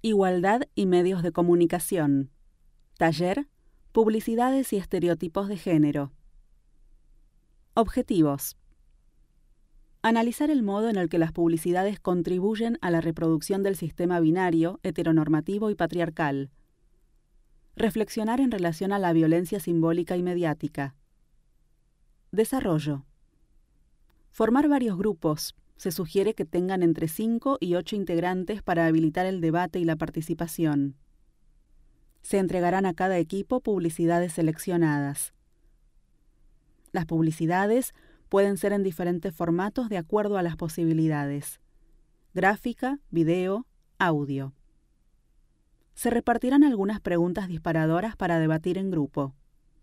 Igualdad y medios de comunicación. Taller, Publicidades y estereotipos de género. Objetivos. Analizar el modo en el que las publicidades contribuyen a la reproducción del sistema binario, heteronormativo y patriarcal. Reflexionar en relación a la violencia simbólica y mediática. Desarrollo. Formar varios grupos. Se sugiere que tengan entre 5 y 8 integrantes para habilitar el debate y la participación. Se entregarán a cada equipo publicidades seleccionadas. Las publicidades pueden ser en diferentes formatos de acuerdo a las posibilidades: gráfica, video, audio. Se repartirán algunas preguntas disparadoras para debatir en grupo.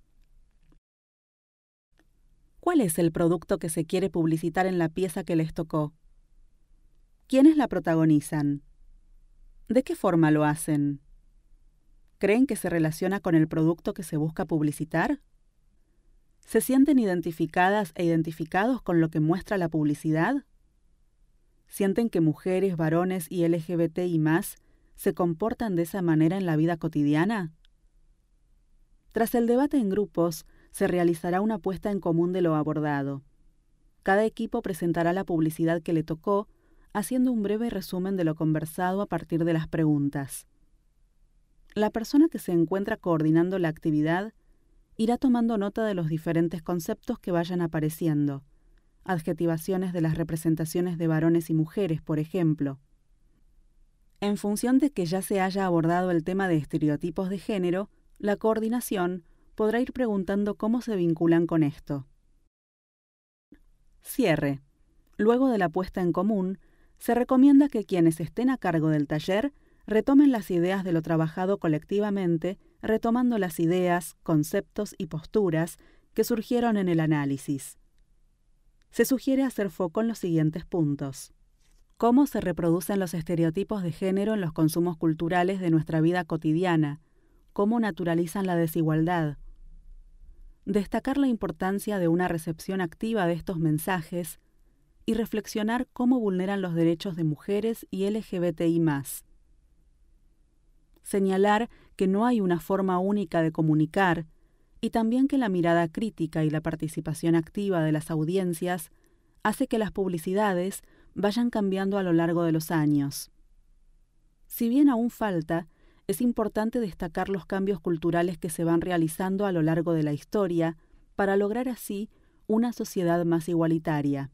¿Cuál es el producto que se quiere publicitar en la pieza que les tocó? ¿Quiénes la protagonizan? ¿De qué forma lo hacen? ¿Creen que se relaciona con el producto que se busca publicitar? ¿Se sienten identificadas e identificados con lo que muestra la publicidad? ¿Sienten que mujeres, varones y LGBTI+ se comportan de esa manera en la vida cotidiana? Tras el debate en grupos, se realizará una puesta en común de lo abordado. Cada equipo presentará la publicidad que le tocó, haciendo un breve resumen de lo conversado a partir de las preguntas. La persona que se encuentra coordinando la actividad irá tomando nota de los diferentes conceptos que vayan apareciendo, adjetivaciones de las representaciones de varones y mujeres, por ejemplo. En función de que ya se haya abordado el tema de estereotipos de género, la coordinación podrá ir preguntando cómo se vinculan con esto. Cierre. Luego de la puesta en común, se recomienda que quienes estén a cargo del taller retomen las ideas de lo trabajado colectivamente, retomando las ideas, conceptos y posturas que surgieron en el análisis. Se sugiere hacer foco en los siguientes puntos: cómo se reproducen los estereotipos de género en los consumos culturales de nuestra vida cotidiana, cómo naturalizan la desigualdad. Destacar la importancia de una recepción activa de estos mensajes y reflexionar cómo vulneran los derechos de mujeres y LGBTI+. Señalar que no hay una forma única de comunicar y también que la mirada crítica y la participación activa de las audiencias hace que las publicidades vayan cambiando a lo largo de los años. Si bien aún falta, es importante destacar los cambios culturales que se van realizando a lo largo de la historia para lograr así una sociedad más igualitaria.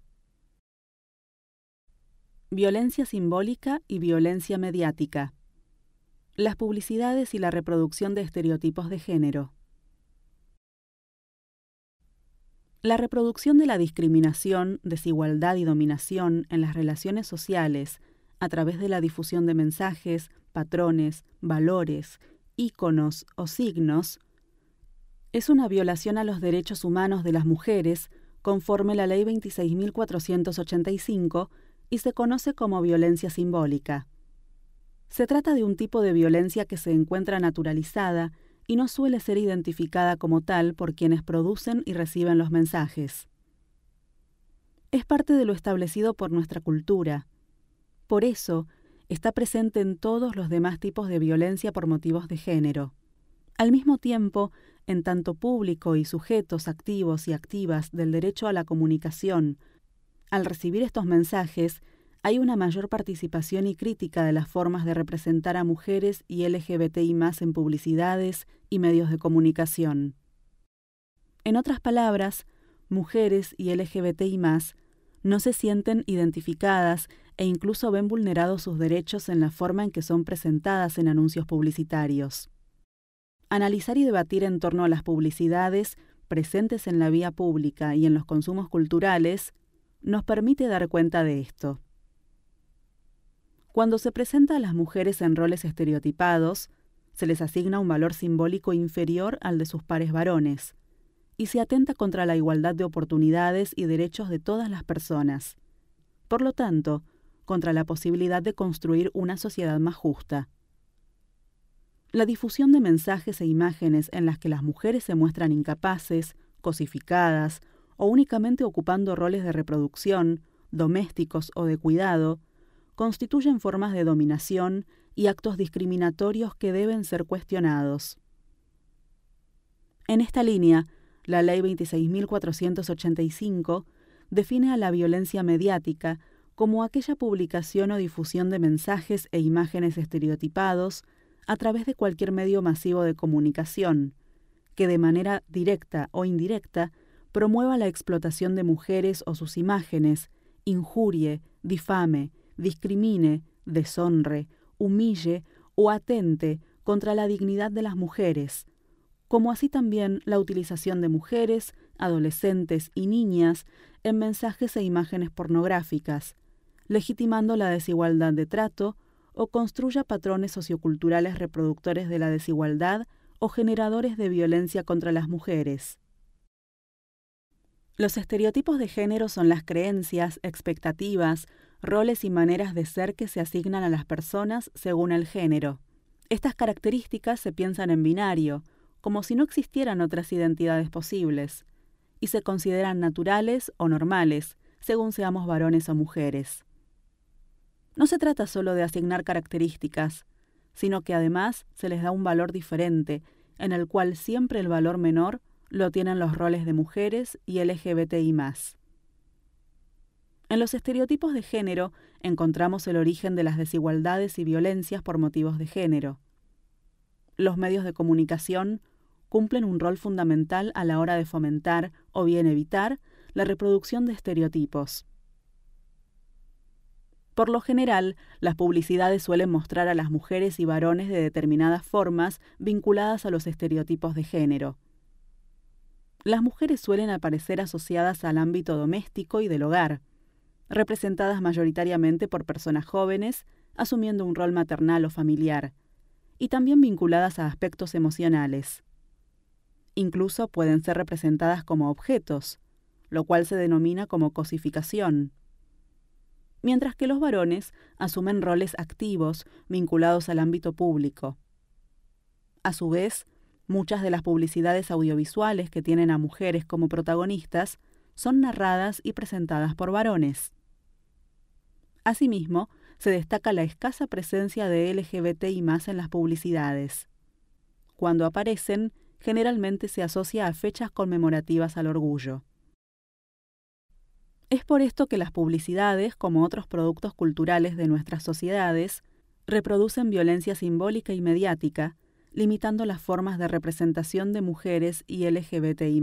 Violencia simbólica y violencia mediática. Las publicidades y la reproducción de estereotipos de género. La reproducción de la discriminación, desigualdad y dominación en las relaciones sociales a través de la difusión de mensajes, patrones, valores, íconos o signos es una violación a los derechos humanos de las mujeres conforme la Ley 26.485 y se conoce como violencia simbólica. Se trata de un tipo de violencia que se encuentra naturalizada y no suele ser identificada como tal por quienes producen y reciben los mensajes. Es parte de lo establecido por nuestra cultura. Por eso, está presente en todos los demás tipos de violencia por motivos de género. Al mismo tiempo, en tanto público y sujetos activos y activas del derecho a la comunicación, al recibir estos mensajes, hay una mayor participación y crítica de las formas de representar a mujeres y LGBTI+ en publicidades y medios de comunicación. En otras palabras, mujeres y LGBTI+ no se sienten identificadas e incluso ven vulnerados sus derechos en la forma en que son presentadas en anuncios publicitarios. Analizar y debatir en torno a las publicidades presentes en la vía pública y en los consumos culturales nos permite dar cuenta de esto. Cuando se presenta a las mujeres en roles estereotipados, se les asigna un valor simbólico inferior al de sus pares varones, y se atenta contra la igualdad de oportunidades y derechos de todas las personas. Por lo tanto, contra la posibilidad de construir una sociedad más justa. La difusión de mensajes e imágenes en las que las mujeres se muestran incapaces, cosificadas o únicamente ocupando roles de reproducción, domésticos o de cuidado, constituyen formas de dominación y actos discriminatorios que deben ser cuestionados. En esta línea, la Ley 26.485 define a la violencia mediática como aquella publicación o difusión de mensajes e imágenes estereotipados a través de cualquier medio masivo de comunicación, que de manera directa o indirecta promueva la explotación de mujeres o sus imágenes, injurie, difame, discrimine, deshonre, humille o atente contra la dignidad de las mujeres, como así también la utilización de mujeres, adolescentes y niñas en mensajes e imágenes pornográficas, legitimando la desigualdad de trato o construya patrones socioculturales reproductores de la desigualdad o generadores de violencia contra las mujeres. Los estereotipos de género son las creencias, expectativas, roles y maneras de ser que se asignan a las personas según el género. Estas características se piensan en binario, como si no existieran otras identidades posibles, y se consideran naturales o normales, según seamos varones o mujeres. No se trata solo de asignar características, sino que además se les da un valor diferente, en el cual siempre el valor menor lo tienen los roles de mujeres y LGBTI+. En los estereotipos de género encontramos el origen de las desigualdades y violencias por motivos de género. Los medios de comunicación cumplen un rol fundamental a la hora de fomentar o bien evitar la reproducción de estereotipos. Por lo general, las publicidades suelen mostrar a las mujeres y varones de determinadas formas vinculadas a los estereotipos de género. Las mujeres suelen aparecer asociadas al ámbito doméstico y del hogar, representadas mayoritariamente por personas jóvenes, asumiendo un rol maternal o familiar, y también vinculadas a aspectos emocionales. Incluso pueden ser representadas como objetos, lo cual se denomina como cosificación. Mientras que los varones asumen roles activos vinculados al ámbito público. A su vez, muchas de las publicidades audiovisuales que tienen a mujeres como protagonistas son narradas y presentadas por varones. Asimismo, se destaca la escasa presencia de LGBTI+ en las publicidades. Cuando aparecen, generalmente se asocia a fechas conmemorativas al orgullo. Es por esto que las publicidades, como otros productos culturales de nuestras sociedades, reproducen violencia simbólica y mediática, limitando las formas de representación de mujeres y LGBTI+.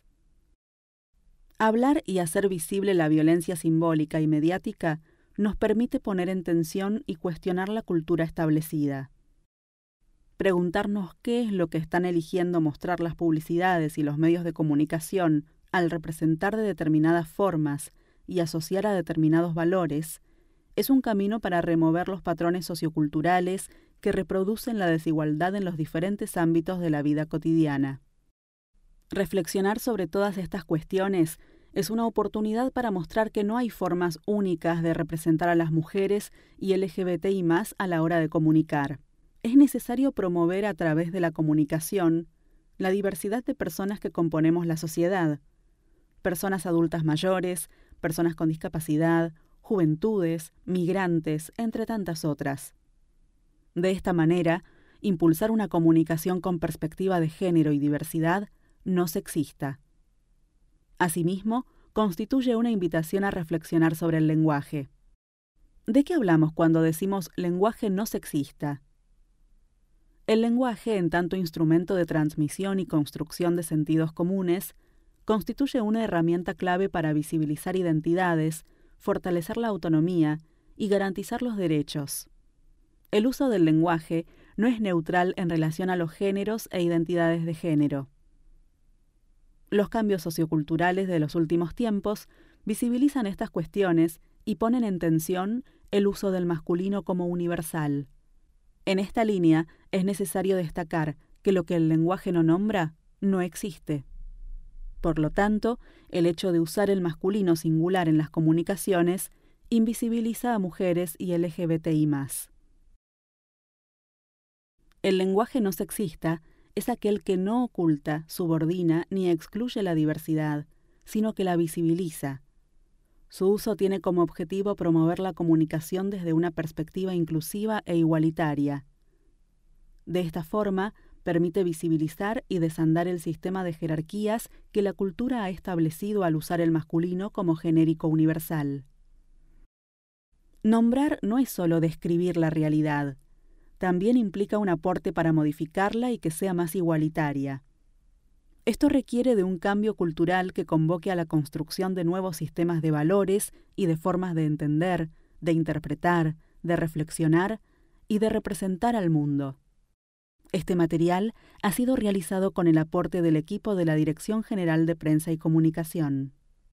Hablar y hacer visible la violencia simbólica y mediática nos permite poner en tensión y cuestionar la cultura establecida. Preguntarnos qué es lo que están eligiendo mostrar las publicidades y los medios de comunicación al representar de determinadas formas y asociar a determinados valores, es un camino para remover los patrones socioculturales que reproducen la desigualdad en los diferentes ámbitos de la vida cotidiana. Reflexionar sobre todas estas cuestiones es una oportunidad para mostrar que no hay formas únicas de representar a las mujeres y LGBTI+ a la hora de comunicar. Es necesario promover a través de la comunicación la diversidad de personas que componemos la sociedad, personas adultas mayores, personas con discapacidad, juventudes, migrantes, entre tantas otras. De esta manera, impulsar una comunicación con perspectiva de género y diversidad no sexista. Asimismo, constituye una invitación a reflexionar sobre el lenguaje. ¿De qué hablamos cuando decimos lenguaje no sexista? El lenguaje, en tanto instrumento de transmisión y construcción de sentidos comunes, constituye una herramienta clave para visibilizar identidades, fortalecer la autonomía y garantizar los derechos. El uso del lenguaje no es neutral en relación a los géneros e identidades de género. Los cambios socioculturales de los últimos tiempos visibilizan estas cuestiones y ponen en tensión el uso del masculino como universal. En esta línea es necesario destacar que lo que el lenguaje no nombra no existe. Por lo tanto, el hecho de usar el masculino singular en las comunicaciones invisibiliza a mujeres y LGBTI+. El lenguaje no sexista es aquel que no oculta, subordina ni excluye la diversidad, sino que la visibiliza. Su uso tiene como objetivo promover la comunicación desde una perspectiva inclusiva e igualitaria. De esta forma, permite visibilizar y desandar el sistema de jerarquías que la cultura ha establecido al usar el masculino como genérico universal. Nombrar no es solo describir la realidad, también implica un aporte para modificarla y que sea más igualitaria. Esto requiere de un cambio cultural que convoque a la construcción de nuevos sistemas de valores y de formas de entender, de interpretar, de reflexionar y de representar al mundo. Este material ha sido realizado con el aporte del equipo de la Dirección General de Prensa y Comunicación.